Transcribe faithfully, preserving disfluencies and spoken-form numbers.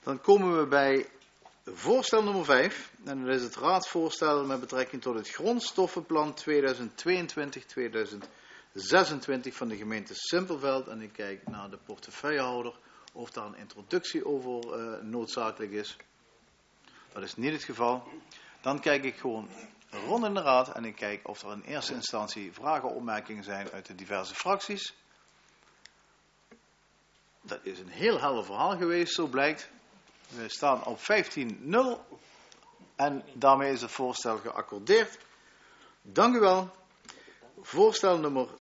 Dan komen we bij voorstel nummer vijf. En dat is het raadsvoorstel met betrekking tot het grondstoffenplan tweeduizend tweeëntwintig tot tweeduizend zesentwintig van de gemeente Simpelveld. En ik kijk naar de portefeuillehouder of daar een introductie over uh, noodzakelijk is. Dat is niet het geval. Dan kijk ik gewoon rond in de raad en ik kijk of er in eerste instantie vragen of opmerkingen zijn uit de diverse fracties. Dat is een heel helder verhaal geweest, zo blijkt. We staan op vijftien nul en daarmee is het voorstel geaccordeerd. Dank u wel. Voorstel nummer